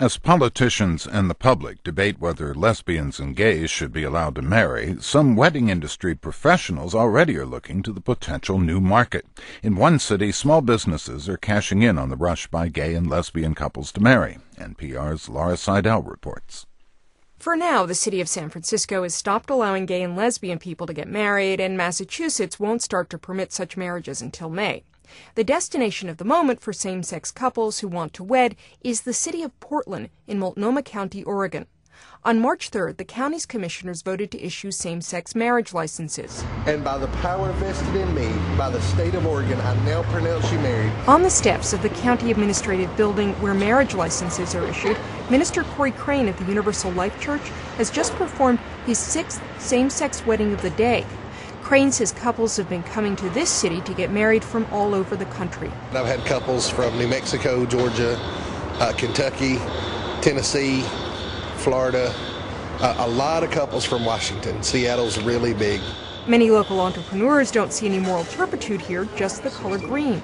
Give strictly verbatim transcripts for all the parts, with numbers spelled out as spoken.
As politicians and the public debate whether lesbians and gays should be allowed to marry, some wedding industry professionals already are looking to the potential new market. In one city, small businesses are cashing in on the rush by gay and lesbian couples to marry. N P R's Laura Seidel reports. For now, the city of San Francisco has stopped allowing gay and lesbian people to get married, and Massachusetts won't start to permit such marriages until May. The destination of the moment for same-sex couples who want to wed is the city of Portland in Multnomah County, Oregon. On March third, the county's commissioners voted to issue same-sex marriage licenses. And by the power vested in me by the state of Oregon, I now pronounce you married. On the steps of the county administrative building where marriage licenses are issued, Minister Corey Crane of the Universal Life Church has just performed his sixth same-sex wedding of the day. Crane says couples have been coming to this city to get married from all over the country. I've had couples from New Mexico, Georgia, uh, Kentucky, Tennessee, Florida, uh, a lot of couples from Washington. Seattle's really big. Many local entrepreneurs don't see any moral turpitude here, just the color green.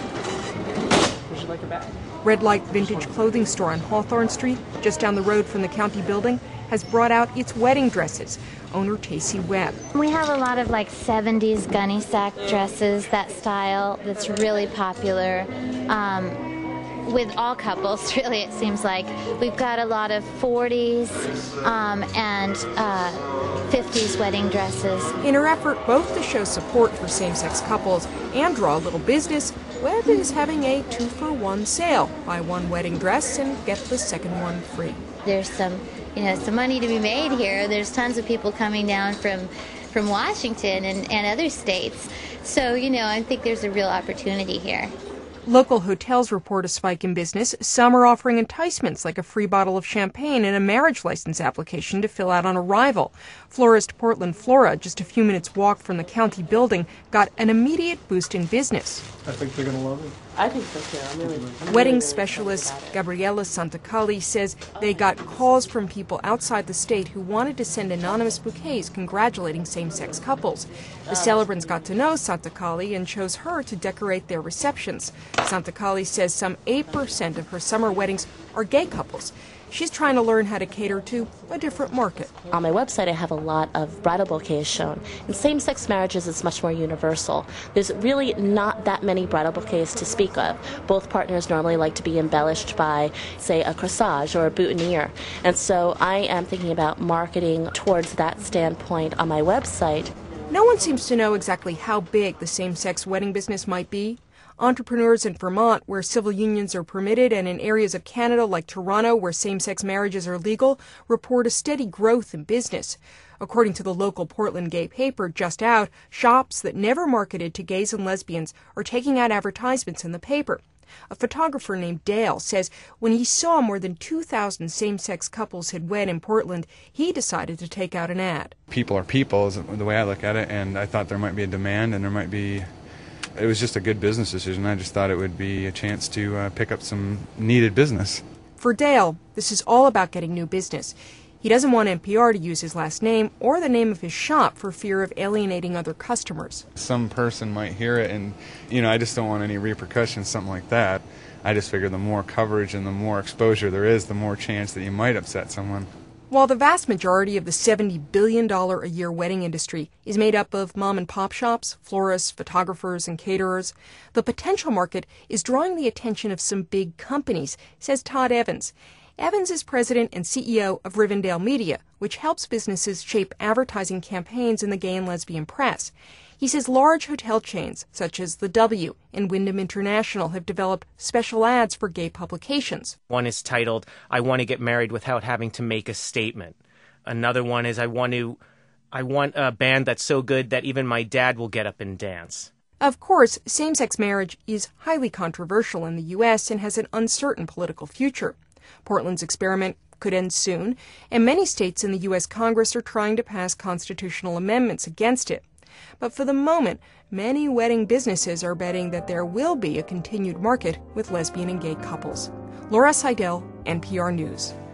Would you like a bag? Red Light Vintage Clothing Store on Hawthorne Street, just down the road from the county building, has brought out its wedding dresses. Owner Tacey Webb. We have a lot of like seventies gunny sack dresses, that style that's really popular. Um, with all couples, really, it seems like. We've got a lot of forties um, and uh, fifties wedding dresses. In her effort both to show support for same-sex couples and draw a little business, Webb is having a two-for-one sale. Buy one wedding dress and get the second one free. There's some, you know, some money to be made here. There's tons of people coming down from from Washington and, and other states. So, you know, I think there's a real opportunity here. Local hotels report a spike in business. Some are offering enticements like a free bottle of champagne and a marriage license application to fill out on arrival. Florist Portland Flora, just a few minutes walk from the county building, got an immediate boost in business. I think they're going to love it. I think so too. I'm really, I'm Wedding really specialist Gabriela Santacali says they got calls from people outside the state who wanted to send anonymous bouquets congratulating same-sex couples. The celebrants got to know Santacali and chose her to decorate their receptions. Santacali says some eight percent of her summer weddings are gay couples. She's trying to learn how to cater to a different market. On my website, I have a lot of bridal bouquets shown. In same-sex marriages, it's much more universal. There's really not that many bridal bouquets to speak of. Both partners normally like to be embellished by, say, a corsage or a boutonniere. And so I am thinking about marketing towards that standpoint on my website. No one seems to know exactly how big the same-sex wedding business might be. Entrepreneurs in Vermont, where civil unions are permitted, and in areas of Canada like Toronto, where same-sex marriages are legal, report a steady growth in business. According to the local Portland gay paper just out, shops that never marketed to gays and lesbians are taking out advertisements in the paper. A photographer named Dale says when he saw more than two thousand same-sex couples had wed in Portland, he decided to take out an ad. People are people is the way I look at it, and I thought there might be a demand and there might be... It was just a good business decision. I just thought it would be a chance to uh, pick up some needed business. For Dale, this is all about getting new business. He doesn't want N P R to use his last name or the name of his shop for fear of alienating other customers. Some person might hear it, and, you know, I just don't want any repercussions, something like that. I just figure the more coverage and the more exposure there is, the more chance that you might upset someone. While the vast majority of the seventy billion dollars a year wedding industry is made up of mom-and-pop shops, florists, photographers, and caterers, the potential market is drawing the attention of some big companies, says Todd Evans. Evans is president and C E O of Rivendell Media, which helps businesses shape advertising campaigns in the gay and lesbian press. He says large hotel chains, such as the W and Wyndham International, have developed special ads for gay publications. One is titled, I want to get married without having to make a statement. Another one is, I want to, I want a band that's so good that even my dad will get up and dance. Of course, same-sex marriage is highly controversial in the U S and has an uncertain political future. Portland's experiment could end soon, and many states in the U S Congress are trying to pass constitutional amendments against it. But for the moment, many wedding businesses are betting that there will be a continued market with lesbian and gay couples. Laura Seidel, N P R News.